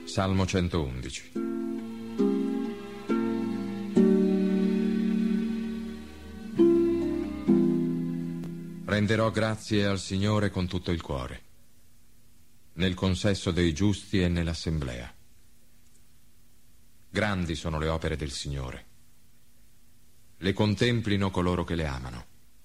Salmo 111. Renderò grazie al Signore con tutto il cuore, nel consesso dei giusti e nell'assemblea. Grandi sono le opere del Signore. Le contemplino coloro che le amano.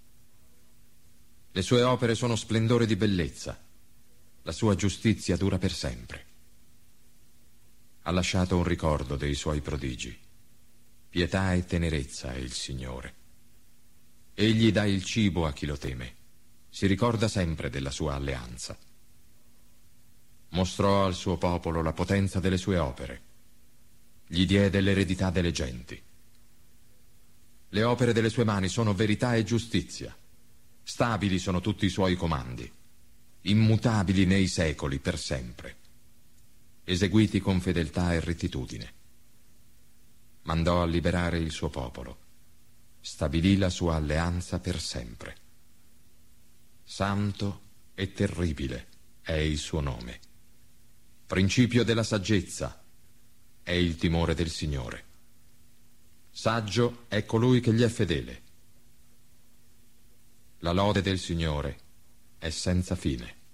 Le sue opere sono splendore di bellezza. La sua giustizia dura per sempre. Ha lasciato un ricordo dei suoi prodigi. Pietà e tenerezza è il Signore. Egli dà il cibo a chi lo teme. Si ricorda sempre della sua alleanza. Mostrò al suo popolo la potenza delle sue opere. Gli diede l'eredità delle genti. Le opere delle sue mani sono verità e giustizia. Stabili sono tutti i suoi comandi, immutabili nei secoli per sempre, eseguiti con fedeltà e rettitudine. Mandò a liberare il suo popolo, stabilì la sua alleanza per sempre. Santo e terribile è il suo nome. Principio della saggezza è il timore del Signore. Saggio è colui che gli è fedele. La lode del Signore è senza fine.